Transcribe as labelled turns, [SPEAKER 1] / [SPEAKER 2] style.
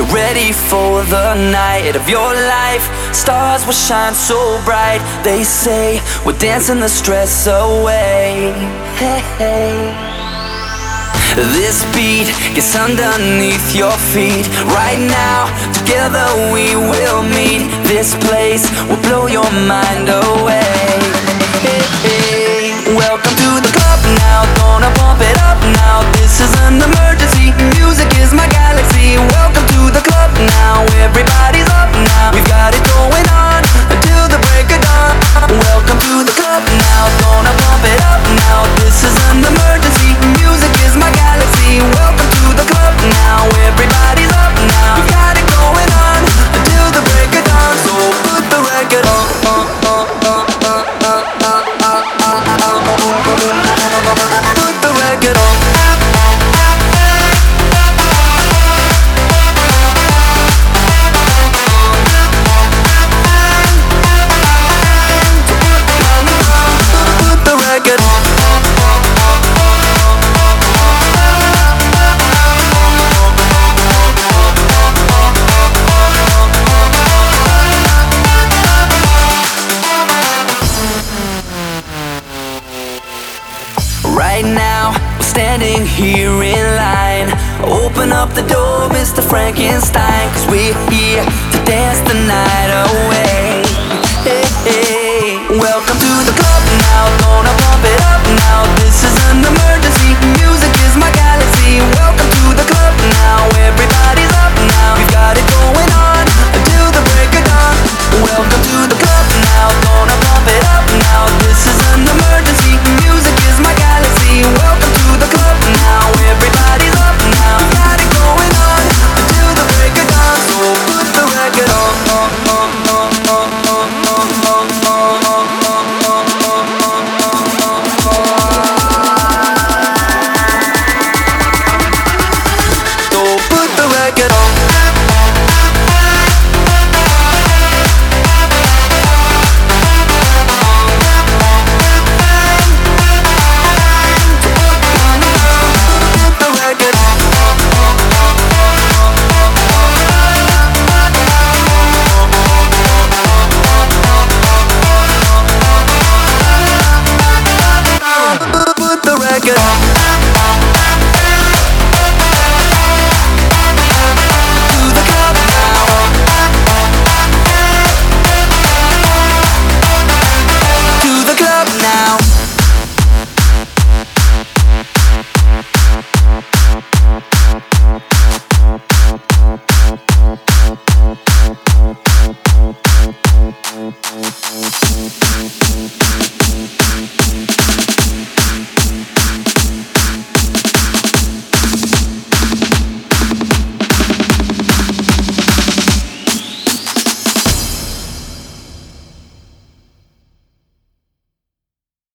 [SPEAKER 1] Get ready for the night of your life. Stars will shine so bright. They say we're dancing the stress away. Hey, hey. This beat gets underneath your feet. Right now, together we will meet. This place will blow your mind away. Hey, hey. Welcome to the club now, gonna pump it up now. This is an emergency, music is my galaxy. Welcome to the club now, everybody's up now. We've got it going on until the break of dawn. Welcome to the club now, gonna pump it up now. This is an emergency, music is my galaxy. Welcome to the club now, everybody's up now. We've got it going on until the break of dawn. So put the record on. Put the record on. Put the record on. Right now, we're standing here in line. Open up the door, Mr. Frankenstein, 'cause we're here to dance the night away.